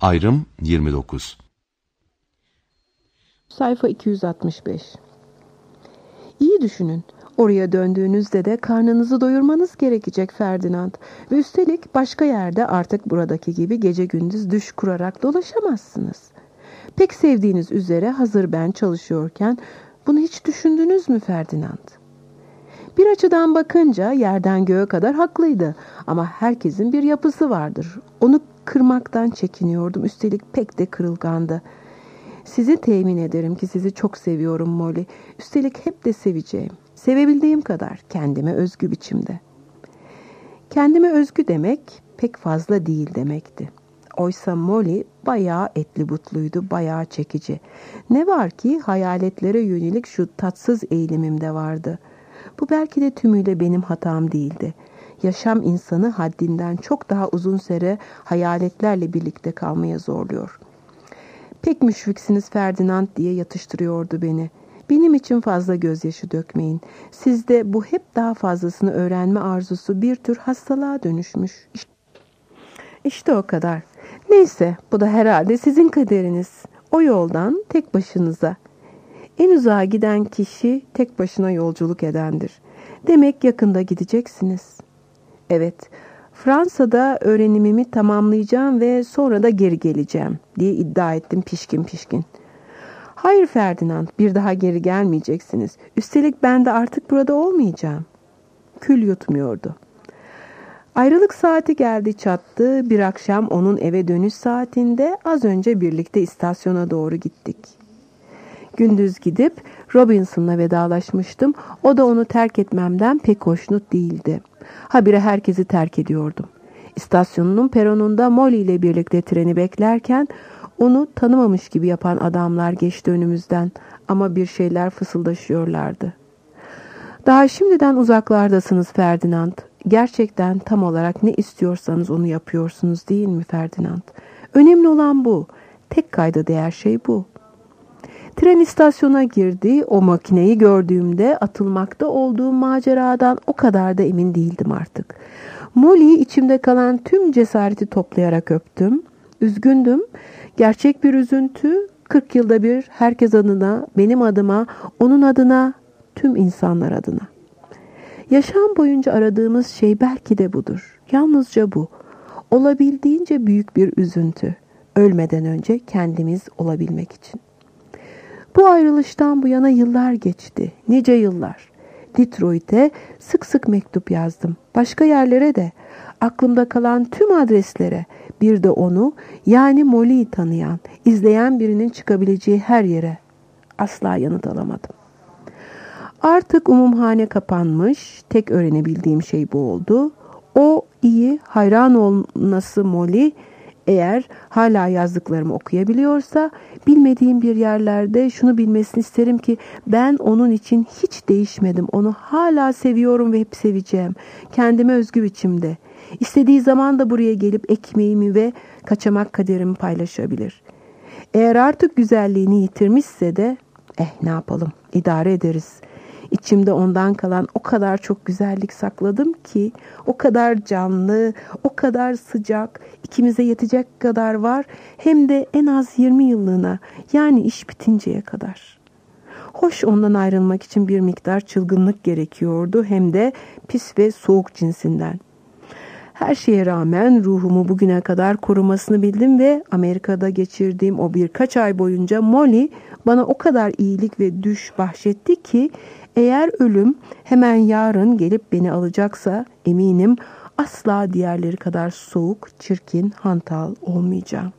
Ayrım 29. Sayfa 265. İyi düşünün. Oraya döndüğünüzde de karnınızı doyurmanız gerekecek Ferdinand. Ve üstelik başka yerde artık buradaki gibi gece gündüz düş kurarak dolaşamazsınız. Pek sevdiğiniz üzere hazır ben çalışıyorken bunu hiç düşündünüz mü Ferdinand? Bir açıdan bakınca yerden göğe kadar haklıydı. Ama herkesin bir yapısı vardır. Onu kırmaktan çekiniyordum. Üstelik pek de kırılgandı. Sizi temin ederim ki sizi çok seviyorum Molly. Üstelik hep de seveceğim. Sevebildiğim kadar kendime özgü biçimde. Kendime özgü demek pek fazla değil demekti. Oysa Molly bayağı etli butluydu, bayağı çekici. Ne var ki hayaletlere yönelik şu tatsız eğilimimde vardı. Bu belki de tümüyle benim hatam değildi. Yaşam insanı haddinden çok daha uzun süre hayaletlerle birlikte kalmaya zorluyor. Pek müşfiksiniz Ferdinand diye yatıştırıyordu beni. Benim için fazla gözyaşı dökmeyin. Sizde bu hep daha fazlasını öğrenme arzusu bir tür hastalığa dönüşmüş. İşte o kadar. Neyse, bu da herhalde sizin kaderiniz. O yoldan tek başınıza. En uzağa giden kişi tek başına yolculuk edendir. Demek yakında gideceksiniz. Evet, Fransa'da öğrenimimi tamamlayacağım ve sonra da geri geleceğim diye iddia ettim pişkin pişkin. Hayır Ferdinand, bir daha geri gelmeyeceksiniz. Üstelik ben de artık burada olmayacağım. Kül yutmuyordu. Ayrılık saati geldi çattı. Bir akşam onun eve dönüş saatinde az önce birlikte istasyona doğru gittik. Gündüz gidip Robinson'la vedalaşmıştım. O da onu terk etmemden pek hoşnut değildi. Habire herkesi terk ediyordum. İstasyonunun peronunda Molly ile birlikte treni beklerken onu tanımamış gibi yapan adamlar geçti önümüzden ama bir şeyler fısıldaşıyorlardı. Daha şimdiden uzaklardasınız Ferdinand. Gerçekten tam olarak ne istiyorsanız onu yapıyorsunuz değil mi Ferdinand? Önemli olan bu. Tek kayda değer şey bu. Tren istasyona girdi. O makineyi gördüğümde atılmakta olduğum maceradan o kadar da emin değildim artık. Molly'yi içimde kalan tüm cesareti toplayarak öptüm. Üzgündüm. Gerçek bir üzüntü. 40 yılda bir herkes adına, benim adıma, onun adına, tüm insanlar adına. Yaşam boyunca aradığımız şey belki de budur. Yalnızca bu. Olabildiğince büyük bir üzüntü. Ölmeden önce kendimiz olabilmek için. Bu ayrılıştan bu yana yıllar geçti. Nice yıllar. Detroit'e sık sık mektup yazdım. Başka yerlere de. Aklımda kalan tüm adreslere. Bir de onu, yani Molly'yi tanıyan, izleyen birinin çıkabileceği her yere. Asla yanıt alamadım. Artık umumhane kapanmış. Tek öğrenebildiğim şey bu oldu. O iyi, hayran olması Molly, eğer hala yazdıklarımı okuyabiliyorsa, bilmediğim bir yerlerde şunu bilmesini isterim ki ben onun için hiç değişmedim. Onu hala seviyorum ve hep seveceğim. Kendime özgü biçimde. İstediği zaman da buraya gelip ekmeğimi ve kaçamak kaderimi paylaşabilir. Eğer artık güzelliğini yitirmişse de ne yapalım, idare ederiz. İçimde ondan kalan o kadar çok güzellik sakladım ki, o kadar canlı, o kadar sıcak, ikimize yetecek kadar var, hem de en az 20 yıllığına, yani iş bitinceye kadar. Hoş, ondan ayrılmak için bir miktar çılgınlık gerekiyordu, hem de pis ve soğuk cinsinden. Her şeye rağmen ruhumu bugüne kadar korumasını bildim ve Amerika'da geçirdiğim o birkaç ay boyunca Molly bana o kadar iyilik ve düş bahşetti ki, eğer ölüm hemen yarın gelip beni alacaksa eminim asla diğerleri kadar soğuk, çirkin, hantal olmayacağım.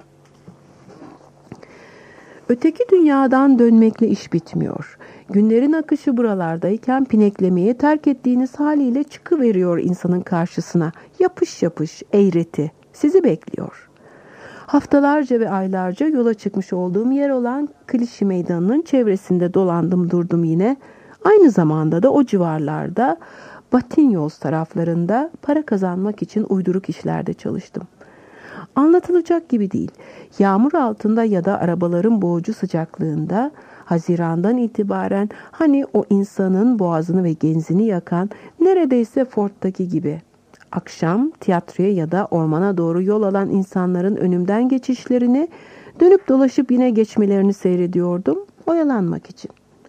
Öteki dünyadan dönmekle iş bitmiyor. Günlerin akışı buralardayken pineklemeye terk ettiğiniz haliyle çıkıveriyor insanın karşısına. Yapış yapış, eğreti. Sizi bekliyor. Haftalarca ve aylarca yola çıkmış olduğum yer olan Klişi Meydanı'nın çevresinde dolandım durdum yine. Aynı zamanda da o civarlarda Batignolles taraflarında para kazanmak için uyduruk işlerde çalıştım. Anlatılacak gibi değil. Yağmur altında ya da arabaların boğucu sıcaklığında, Haziran'dan itibaren hani o insanın boğazını ve genzini yakan neredeyse Ford'taki gibi. Akşam tiyatroya ya da ormana doğru yol alan insanların önümden geçişlerini, dönüp dolaşıp yine geçmelerini seyrediyordum oyalanmak için.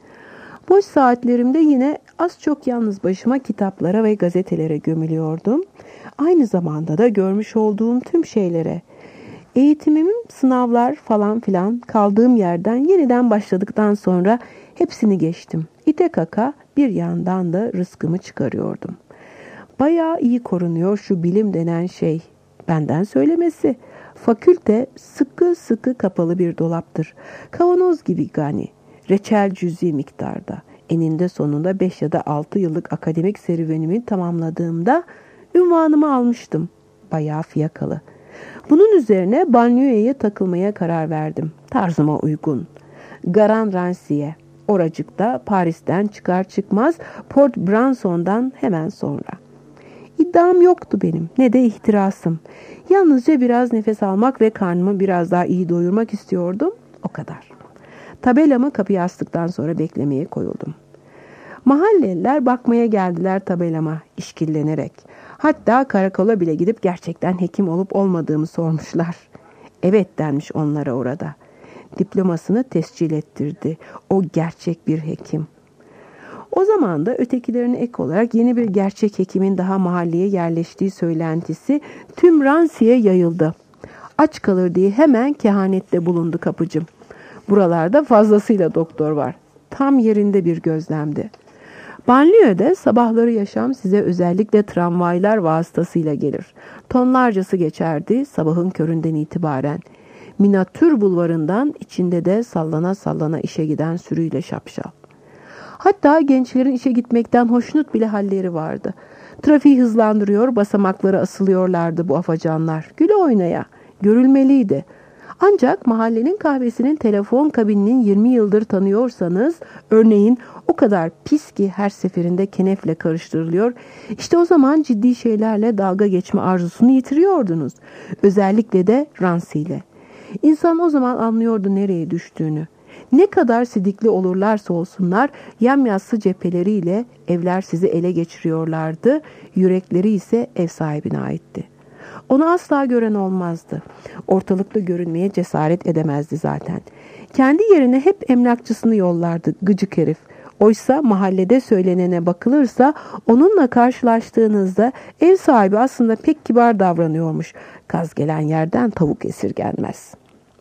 Boş saatlerimde yine az çok yalnız başıma kitaplara ve gazetelere gömülüyordum. Aynı zamanda da görmüş olduğum tüm şeylere, eğitimimin sınavlar falan filan kaldığım yerden yeniden başladıktan sonra hepsini geçtim. İte kaka bir yandan da rızkımı çıkarıyordum. Bayağı iyi korunuyor şu bilim denen şey. Benden söylemesi. Fakülte sıkı sıkı kapalı bir dolaptır. Kavanoz gibi gani. Reçel cüzi miktarda. Eninde sonunda 5 ya da 6 yıllık akademik serüvenimi tamamladığımda ünvanımı almıştım. Bayağı fiyakalı. Bunun üzerine banliyöye takılmaya karar verdim. Tarzıma uygun. Garan Rancière. Oracıkta Paris'ten çıkar çıkmaz Port Branson'dan hemen sonra. İddiam yoktu benim, ne de ihtirasım. Yalnızca biraz nefes almak ve karnımı biraz daha iyi doyurmak istiyordum, o kadar. Tabelamı kapıya astıktan sonra beklemeye koyuldum. Mahalleliler bakmaya geldiler tabelama, işkillenerek. Hatta karakola bile gidip gerçekten hekim olup olmadığımı sormuşlar. Evet denmiş onlara orada. Diplomasını tescil ettirdi. O gerçek bir hekim. O zaman da ötekilerine ek olarak yeni bir gerçek hekimin daha mahalleye yerleştiği söylentisi tüm Rancière'ye yayıldı. Aç kalır diye hemen kehanette bulundu kapıcım. Buralarda fazlasıyla doktor var. Tam yerinde bir gözlemdi. Banliyö'de sabahları yaşam size özellikle tramvaylar vasıtasıyla gelir. Tonlarcası geçerdi sabahın köründen itibaren. Minatür bulvarından içinde de sallana sallana işe giden sürüyle şapşal. Hatta gençlerin işe gitmekten hoşnut bile halleri vardı. Trafiği hızlandırıyor, basamaklara asılıyorlardı bu afacanlar. Güle oynaya, görülmeliydi. Ancak mahallenin kahvesinin telefon kabininin 20 yıldır tanıyorsanız, örneğin o kadar pis ki her seferinde kenefle karıştırılıyor, işte o zaman ciddi şeylerle dalga geçme arzusunu yitiriyordunuz. Özellikle de Ransi ile. İnsan o zaman anlıyordu nereye düştüğünü. Ne kadar sidikli olurlarsa olsunlar yamyassı cepheleriyle evler sizi ele geçiriyorlardı, yürekleri ise ev sahibine aitti. Onu asla gören olmazdı. Ortalıkta görünmeye cesaret edemezdi zaten. Kendi yerine hep emlakçısını yollardı gıcık herif. Oysa mahallede söylenene bakılırsa onunla karşılaştığınızda ev sahibi aslında pek kibar davranıyormuş. Kaz gelen yerden tavuk esirgenmez.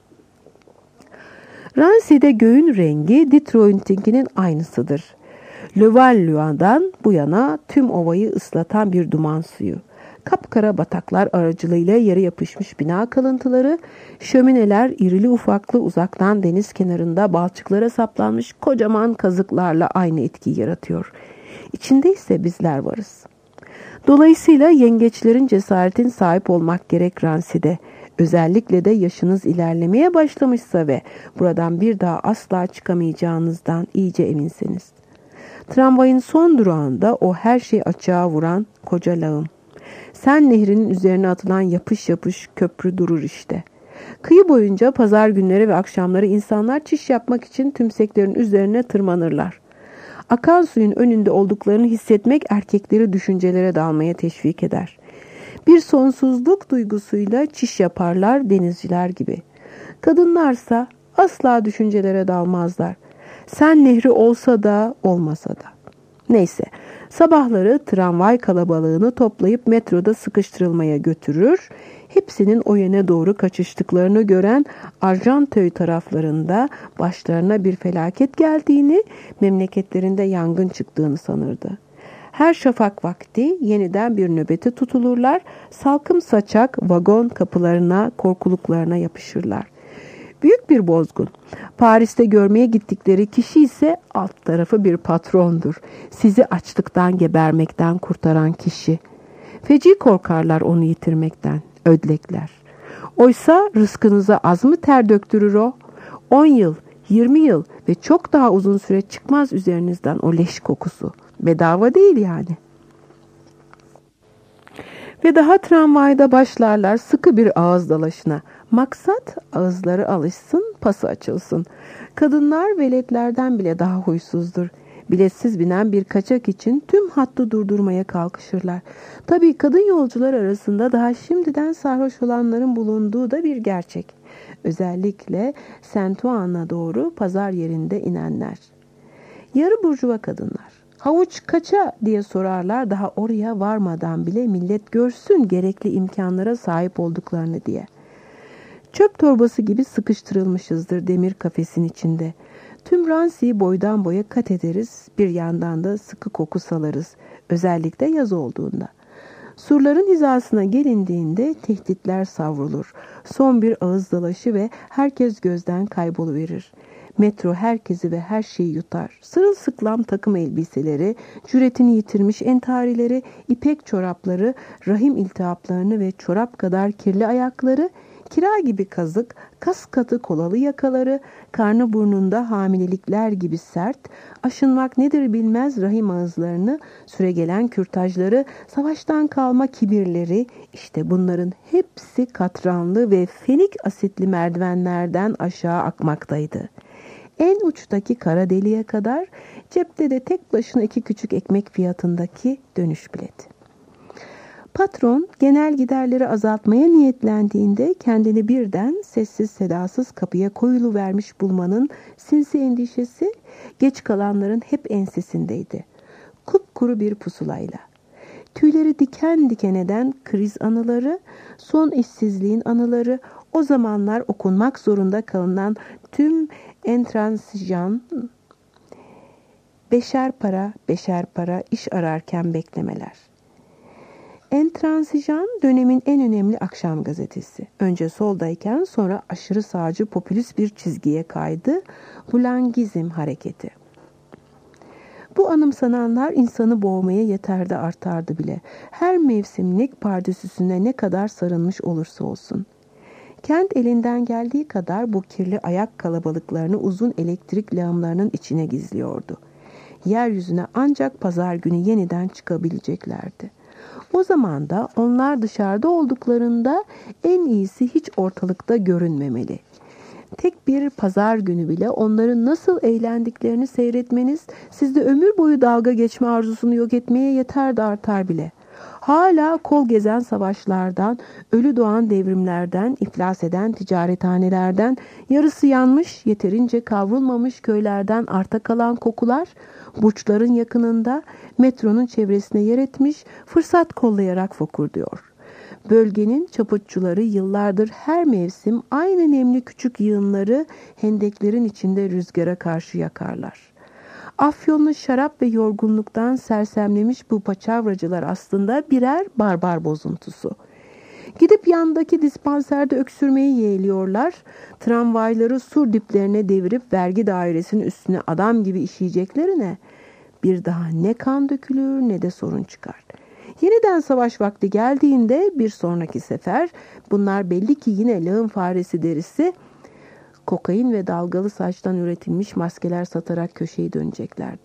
Rancière'de göğün rengi Detroit'inkinin aynısıdır. Levallois'dan bu yana tüm ovayı ıslatan bir duman suyu. Kapkara bataklar aracılığıyla yere yapışmış bina kalıntıları, şömineler irili ufaklı uzaktan deniz kenarında balçıklara saplanmış kocaman kazıklarla aynı etkiyi yaratıyor. İçinde ise bizler varız. Dolayısıyla yengeçlerin cesaretin sahip olmak gerek Rancière'de. Özellikle de yaşınız ilerlemeye başlamışsa ve buradan bir daha asla çıkamayacağınızdan iyice eminseniz. Tramvayın son durağında o her şeyi açığa vuran koca lağım. Sen nehrinin üzerine atılan yapış yapış köprü durur işte. Kıyı boyunca pazar günleri ve akşamları insanlar çiş yapmak için tümseklerin üzerine tırmanırlar. Akan suyun önünde olduklarını hissetmek erkekleri düşüncelere dalmaya teşvik eder. Bir sonsuzluk duygusuyla çiş yaparlar denizciler gibi. Kadınlarsa asla düşüncelere dalmazlar. Sen nehri olsa da olmasa da. Neyse, sabahları tramvay kalabalığını toplayıp metroda sıkıştırılmaya götürür. Hepsinin o yöne doğru kaçıştıklarını gören Argenteuil taraflarında başlarına bir felaket geldiğini, memleketlerinde yangın çıktığını sanırdı. Her şafak vakti yeniden bir nöbete tutulurlar, salkım saçak vagon kapılarına, korkuluklarına yapışırlar. Büyük bir bozgun. Paris'te görmeye gittikleri kişi ise alt tarafı bir patrondur. Sizi açlıktan gebermekten kurtaran kişi. Feci korkarlar onu yitirmekten, ödlekler. Oysa rızkınıza az mı ter döktürür o? 10 yıl, 20 yıl ve çok daha uzun süre çıkmaz üzerinizden o leş kokusu. Bedava değil yani. Ve daha tramvayda başlarlar sıkı bir ağız dalaşına. Maksat ağızları alışsın, pası açılsın. Kadınlar veletlerden bile daha huysuzdur. Biletsiz binen bir kaçak için tüm hattı durdurmaya kalkışırlar. Tabii kadın yolcular arasında daha şimdiden sarhoş olanların bulunduğu da bir gerçek. Özellikle Saint-Oen'a doğru pazar yerinde inenler. Yarı burjuva kadınlar. Havuç kaça diye sorarlar daha oraya varmadan bile millet görsün gerekli imkanlara sahip olduklarını diye. Çöp torbası gibi sıkıştırılmışızdır demir kafesin içinde. Tüm ransiyi boydan boya kat ederiz, bir yandan da sıkı koku salarız, özellikle yaz olduğunda. Surların hizasına gelindiğinde tehditler savrulur. Son bir ağız dalaşı ve herkes gözden kayboluverir. Metro herkesi ve her şeyi yutar. Sırılsıklam takım elbiseleri, cüretini yitirmiş entarileri, ipek çorapları, rahim iltihaplarını ve çorap kadar kirli ayakları, kira gibi kazık, kas katı kolalı yakaları, karnı burnunda hamilelikler gibi sert, aşınmak nedir bilmez rahim ağızlarını, süregelen kürtajları, savaştan kalma kibirleri, işte bunların hepsi katranlı ve fenik asitli merdivenlerden aşağı akmaktaydı. En uçtaki kara deliğe kadar, cepte de tek başına 2 küçük ekmek fiyatındaki dönüş bileti. Patron genel giderleri azaltmaya niyetlendiğinde kendini birden sessiz sedasız kapıya koyuluvermiş bulmanın sinsi endişesi geç kalanların hep ensesindeydi. Kupkuru bir pusulayla. Tüyleri diken diken eden kriz anıları, son işsizliğin anıları, o zamanlar okunmak zorunda kalınan tüm entransijan, beşer para iş ararken beklemeler. Entransijan dönemin en önemli akşam gazetesi. Önce soldayken sonra aşırı sağcı popülist bir çizgiye kaydı. Bulangizm hareketi. Bu anımsananlar insanı boğmaya yeterdi artardı bile. Her mevsimlik pardösüsüne ne kadar sarılmış olursa olsun. Kent elinden geldiği kadar bu kirli ayak kalabalıklarını uzun elektrik lağımlarının içine gizliyordu. Yeryüzüne ancak pazar günü yeniden çıkabileceklerdi. O zaman da onlar dışarıda olduklarında en iyisi hiç ortalıkta görünmemeli. Tek bir pazar günü bile onların nasıl eğlendiklerini seyretmeniz sizde ömür boyu dalga geçme arzusunu yok etmeye yeter de artar bile. Hala kol gezen savaşlardan, ölü doğan devrimlerden, iflas eden ticarethanelerden, yarısı yanmış, yeterince kavrulmamış köylerden arta kalan kokular, burçların yakınında, metronun çevresine yer etmiş, fırsat kollayarak fokurduyor. Bölgenin çaputçuları yıllardır her mevsim aynı nemli küçük yığınları hendeklerin içinde rüzgara karşı yakarlar. Afyonlu şarap ve yorgunluktan sersemlemiş bu paçavracılar aslında birer barbar bozuntusu. Gidip yandaki dispanserde öksürmeyi yeğliyorlar, tramvayları sur diplerine devirip vergi dairesinin üstüne adam gibi işeyeceklerine bir daha ne kan dökülür ne de sorun çıkar. Yeniden savaş vakti geldiğinde bir sonraki sefer bunlar belli ki yine lağım faresi derisi, kokain ve dalgalı saçtan üretilmiş maskeler satarak köşeyi döneceklerdir.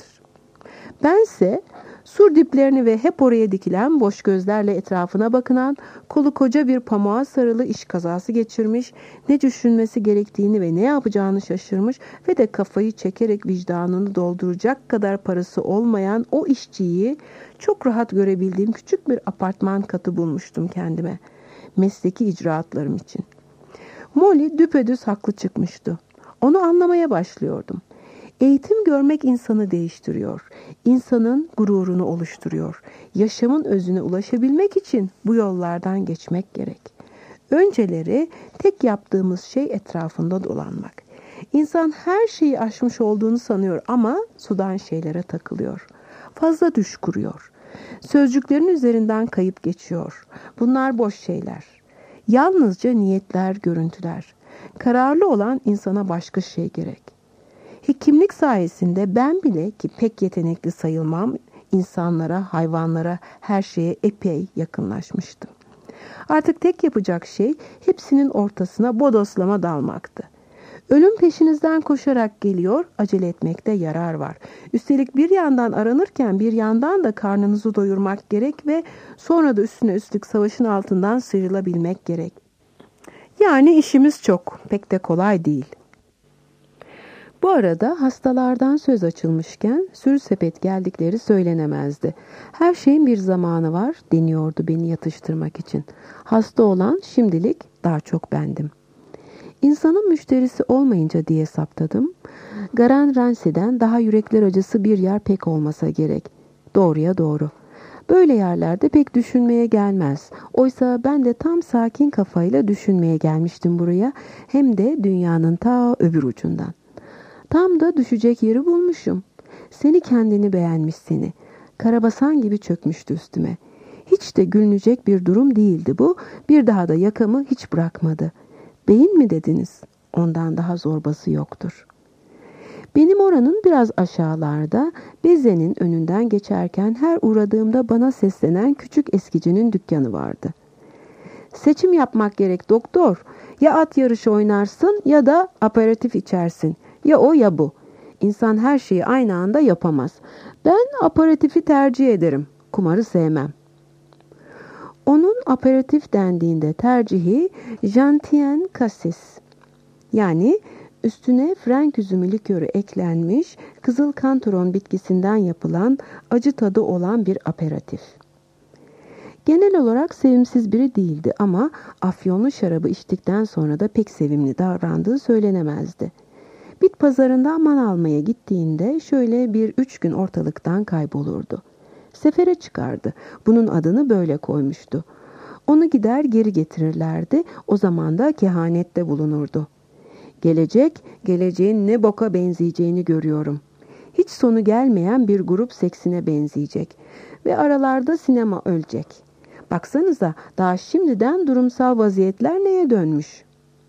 Bense sur diplerini ve hep oraya dikilen boş gözlerle etrafına bakınan, kolu koca bir pamuğa sarılı iş kazası geçirmiş, ne düşünmesi gerektiğini ve ne yapacağını şaşırmış ve de kafayı çekerek vicdanını dolduracak kadar parası olmayan o işçiyi çok rahat görebildiğim küçük bir apartman katı bulmuştum kendime, mesleki icraatlarım için. Molly düpedüz haklı çıkmıştı. Onu anlamaya başlıyordum. Eğitim görmek insanı değiştiriyor. İnsanın gururunu oluşturuyor. Yaşamın özüne ulaşabilmek için bu yollardan geçmek gerek. Önceleri tek yaptığımız şey etrafında dolanmak. İnsan her şeyi aşmış olduğunu sanıyor ama sudan şeylere takılıyor. Fazla düş kuruyor. Sözcüklerin üzerinden kayıp geçiyor. Bunlar boş şeyler. Yalnızca niyetler, görüntüler. Kararlı olan insana başka şey gerek. Hekimlik sayesinde ben bile ki pek yetenekli sayılmam, insanlara, hayvanlara, her şeye epey yakınlaşmıştım. Artık tek yapacak şey hepsinin ortasına bodoslama dalmaktı. Ölüm peşinizden koşarak geliyor, acele etmekte yarar var. Üstelik bir yandan aranırken bir yandan da karnınızı doyurmak gerek ve sonra da üstüne üstlük savaşın altından sıyrılabilmek gerek. Yani işimiz çok, pek de kolay değil. Bu arada hastalardan söz açılmışken sürü sepet geldikleri söylenemezdi. Her şeyin bir zamanı var deniyordu beni yatıştırmak için. Hasta olan şimdilik daha çok bendim. İnsanın müşterisi olmayınca diye saptadım. Garan Ransi'den daha yürekler acısı bir yer pek olmasa gerek. Doğruya doğru. Böyle yerlerde pek düşünmeye gelmez. Oysa ben de tam sakin kafayla düşünmeye gelmiştim buraya. Hem de dünyanın ta öbür ucundan. Tam da düşecek yeri bulmuşum. Seni kendini beğenmiş seni. Karabasan gibi çökmüştü üstüme. Hiç de gülünecek bir durum değildi bu. Bir daha da yakamı hiç bırakmadı. Beyin mi dediniz? Ondan daha zorbası yoktur. Benim oranın biraz aşağılarda Beze'nin önünden geçerken her uğradığımda bana seslenen küçük eskicinin dükkanı vardı. Seçim yapmak gerek doktor. Ya at yarışı oynarsın ya da aperatif içersin. Ya o ya bu. İnsan her şeyi aynı anda yapamaz. Ben aperatifi tercih ederim. Kumarı sevmem. Onun aperatif dendiğinde tercihi Jantien Cassis. Yani üstüne Frank üzümü likörü eklenmiş kızıl kantaron bitkisinden yapılan acı tadı olan bir aperatif. Genel olarak sevimsiz biri değildi ama afyonlu şarabı içtikten sonra da pek sevimli davrandığı söylenemezdi. Bit pazarında man almaya gittiğinde şöyle 1-3 gün ortalıktan kaybolurdu. Sefere çıkardı. Bunun adını böyle koymuştu. Onu gider geri getirirlerdi. O zaman da kehanette bulunurdu. Geleceğin ne boka benzeyeceğini görüyorum. Hiç sonu gelmeyen bir grup seksine benzeyecek. Ve aralarda sinema ölecek. Baksanıza daha şimdiden durumsal vaziyetler neye dönmüş?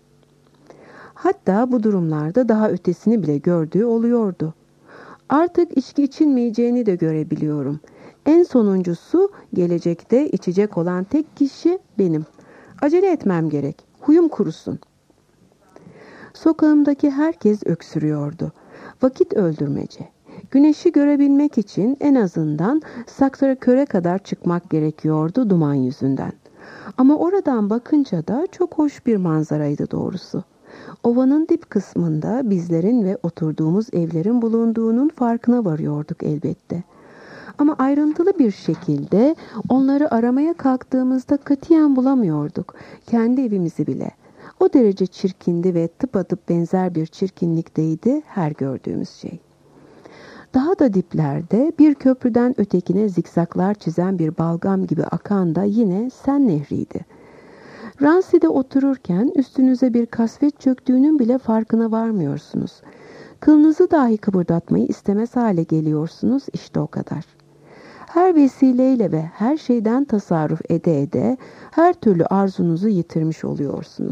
Hatta bu durumlarda daha ötesini bile gördüğü oluyordu. Artık içki içilmeyeceğini de görebiliyorum. En sonuncusu gelecekte içecek olan tek kişi benim. Acele etmem gerek. Huyum kurusun. Sokağımdaki herkes öksürüyordu. Vakit öldürmece. Güneşi görebilmek için en azından Sacré-Cœur'e kadar çıkmak gerekiyordu duman yüzünden. Ama oradan bakınca da çok hoş bir manzaraydı doğrusu. Ovanın dip kısmında bizlerin ve oturduğumuz evlerin bulunduğunun farkına varıyorduk elbette. Ama ayrıntılı bir şekilde onları aramaya kalktığımızda katiyen bulamıyorduk. Kendi evimizi bile. O derece çirkindi ve tıpatıp benzer bir çirkinlikteydi her gördüğümüz şey. Daha da diplerde bir köprüden ötekine zikzaklar çizen bir balgam gibi akan da yine Sen Nehri'ydi. Ransi'de otururken üstünüze bir kasvet çöktüğünün bile farkına varmıyorsunuz. Kılınızı dahi kıpırdatmayı istemez hale geliyorsunuz, işte o kadar. Her vesileyle ve her şeyden tasarruf ede her türlü arzunuzu yitirmiş oluyorsunuz.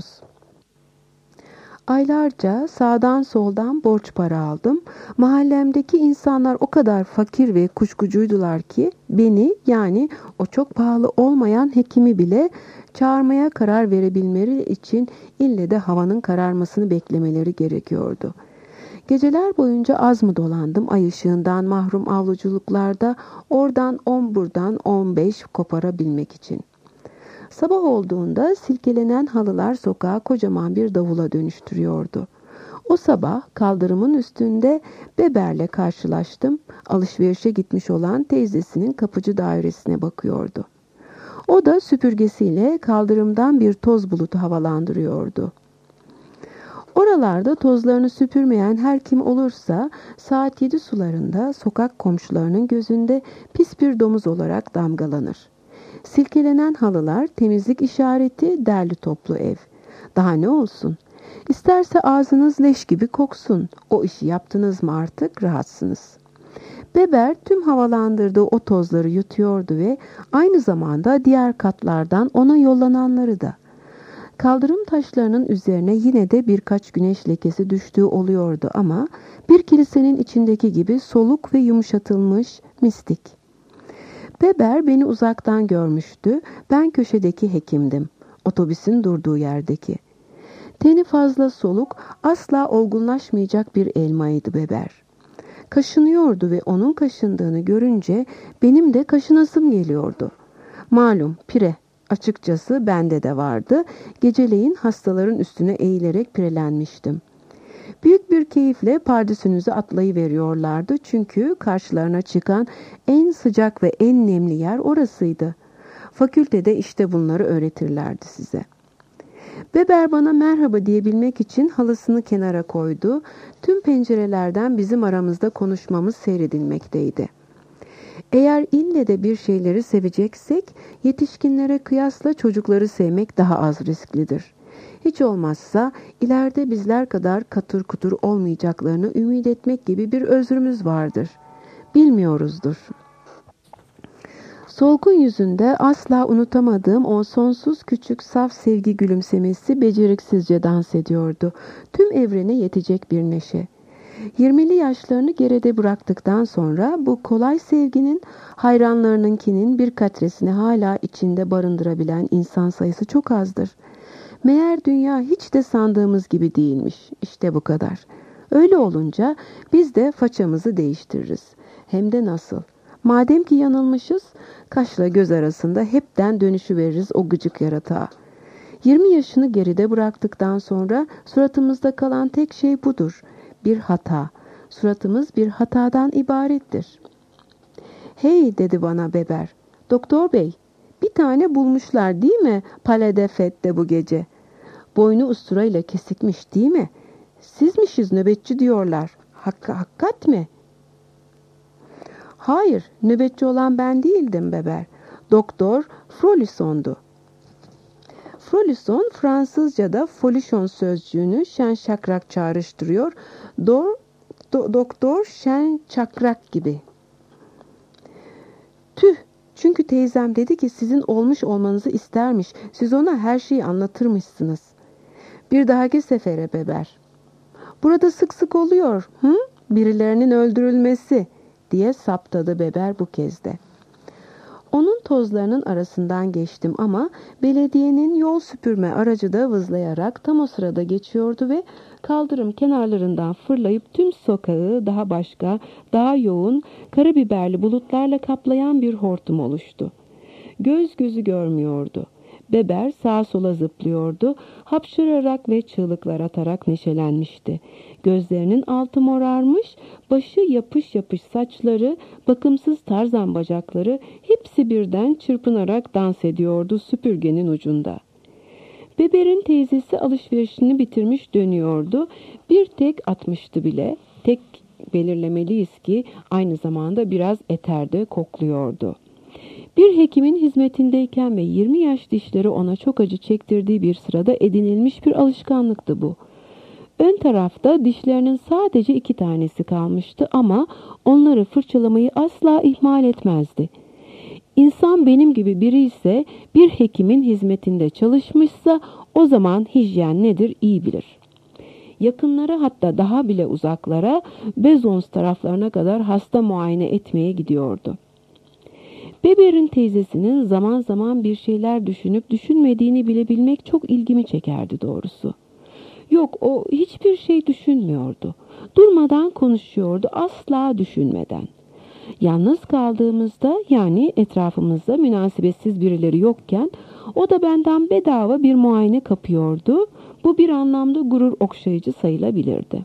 Aylarca sağdan soldan borç para aldım. Mahallemdeki insanlar o kadar fakir ve kuşkucuydular ki beni, yani o çok pahalı olmayan hekimi bile çağırmaya karar verebilmeleri için ille de havanın kararmasını beklemeleri gerekiyordu. Geceler boyunca az mı dolandım ay ışığından mahrum avluculuklarda, oradan 10 buradan 15 koparabilmek için. Sabah olduğunda silkelenen halılar sokağı kocaman bir davula dönüştürüyordu. O sabah kaldırımın üstünde Beber'le karşılaştım. Alışverişe gitmiş olan teyzesinin kapıcı dairesine bakıyordu. O da süpürgesiyle kaldırımdan bir toz bulutu havalandırıyordu. Oralarda tozlarını süpürmeyen her kim olursa saat 7 sularında sokak komşularının gözünde pis bir domuz olarak damgalanır. Silkelenen halılar temizlik işareti, derli toplu ev. Daha ne olsun? İsterse ağzınız leş gibi koksun. O işi yaptınız mı artık rahatsınız. Beber tüm havalandırdığı o tozları yutuyordu ve aynı zamanda diğer katlardan ona yollananları da. Kaldırım taşlarının üzerine yine de birkaç güneş lekesi düştüğü oluyordu ama bir kilisenin içindeki gibi soluk ve yumuşatılmış, mistik. Beber beni uzaktan görmüştü. Ben köşedeki hekimdim. Otobüsün durduğu yerdeki. Teni fazla soluk, asla olgunlaşmayacak bir elmaydı Beber. Kaşınıyordu ve onun kaşındığını görünce benim de kaşınasım geliyordu. Malum pire. Açıkçası bende de vardı. Geceleyin hastaların üstüne eğilerek pirelenmiştim. Büyük bir keyifle pardesünüzü atlayıveriyorlardı çünkü karşılarına çıkan en sıcak ve en nemli yer orasıydı. Fakültede işte bunları öğretirlerdi size. Beber bana merhaba diyebilmek için halısını kenara koydu. Tüm pencerelerden bizim aramızda konuşmamız seyredilmekteydi. Eğer ille de bir şeyleri seveceksek, yetişkinlere kıyasla çocukları sevmek daha az risklidir. Hiç olmazsa ileride bizler kadar katır kutur olmayacaklarını ümit etmek gibi bir özrümüz vardır. Bilmiyoruzdur. Solgun yüzünde asla unutamadığım o sonsuz küçük saf sevgi gülümsemesi beceriksizce dans ediyordu. Tüm evrene yetecek bir neşe. 20'li yaşlarını geride bıraktıktan sonra bu kolay sevginin hayranlarınınkinin bir katresini hala içinde barındırabilen insan sayısı çok azdır. Meğer dünya hiç de sandığımız gibi değilmiş. İşte bu kadar. Öyle olunca biz de façamızı değiştiririz. Hem de nasıl? Madem ki yanılmışız, kaşla göz arasında hepten dönüşüveririz o gıcık yaratığa. 20 yaşını geride bıraktıktan sonra suratımızda kalan tek şey budur. Bir hata. Suratımız bir hatadan ibarettir. Hey dedi bana Beber. Doktor bey, bir tane bulmuşlar değil mi Palais des Fêtes'te bu gece? Boynu usturayla kesikmiş değil mi? Sizmişiz nöbetçi diyorlar. Hakikat mi? Hayır, nöbetçi olan ben değildim Beber. Doktor Frolisson'du. Frolison Fransızca'da folişon sözcüğünü şen şakrak çağrıştırıyor. Doktor şen çakrak gibi. Tüh, çünkü teyzem dedi ki sizin olmuş olmanızı istermiş. Siz ona her şeyi anlatırmışsınız. Bir dahaki sefere Beber. Burada sık sık oluyor. Birilerinin öldürülmesi diye saptadı Beber bu kez de. Onun tozlarının arasından geçtim ama belediyenin yol süpürme aracı da vızlayarak tam o sırada geçiyordu ve kaldırım kenarlarından fırlayıp tüm sokağı daha başka, daha yoğun, karabiberli bulutlarla kaplayan bir hortum oluştu. Göz gözü görmüyordu. Beber sağa sola zıplıyordu, hapşırarak ve çığlıklar atarak neşelenmişti. Gözlerinin altı morarmış, başı yapış yapış saçları, bakımsız tarzan bacakları hepsi birden çırpınarak dans ediyordu süpürgenin ucunda. Beber'in teyzesi alışverişini bitirmiş dönüyordu. Bir tek atmıştı bile. Tek belirlemeliyiz ki aynı zamanda biraz eterde kokluyordu. Bir hekimin hizmetindeyken ve 20 yaş dişleri ona çok acı çektirdiği bir sırada edinilmiş bir alışkanlıktı bu. Ön tarafta dişlerinin sadece 2 tanesi kalmıştı ama onları fırçalamayı asla ihmal etmezdi. İnsan benim gibi biri ise bir hekimin hizmetinde çalışmışsa o zaman hijyen nedir iyi bilir. Yakınlara hatta daha bile uzaklara Bezons taraflarına kadar hasta muayene etmeye gidiyordu. Beber'in teyzesinin zaman zaman bir şeyler düşünüp düşünmediğini bile bilmek çok ilgimi çekerdi doğrusu. Yok, o hiçbir şey düşünmüyordu. Durmadan konuşuyordu, asla düşünmeden. Yalnız kaldığımızda, yani etrafımızda münasebetsiz birileri yokken o da benden bedava bir muayene kapıyordu. Bu bir anlamda gurur okşayıcı sayılabilirdi.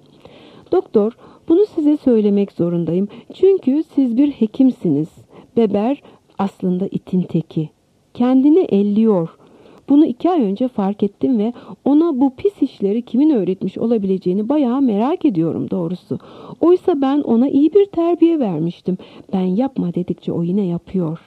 Doktor, bunu size söylemek zorundayım. Çünkü siz bir hekimsiniz. Beber aslında itin teki. Kendini elliyor. Bunu 2 ay önce fark ettim ve ona bu pis işleri kimin öğretmiş olabileceğini bayağı merak ediyorum doğrusu. Oysa ben ona iyi bir terbiye vermiştim. Ben yapma dedikçe o yine yapıyor.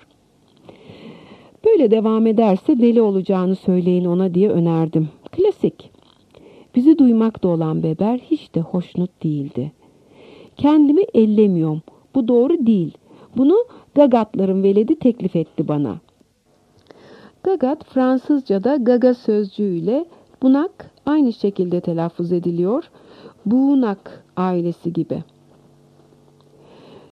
Böyle devam ederse deli olacağını söyleyin ona diye önerdim. Klasik. Bizi duymakta olan Beber hiç de hoşnut değildi. Kendimi ellemiyorum. Bu doğru değil. Bunu Gagatların veledi teklif etti bana. Gagat Fransızca'da gaga sözcüğüyle bunak aynı şekilde telaffuz ediliyor. Buğnak ailesi gibi.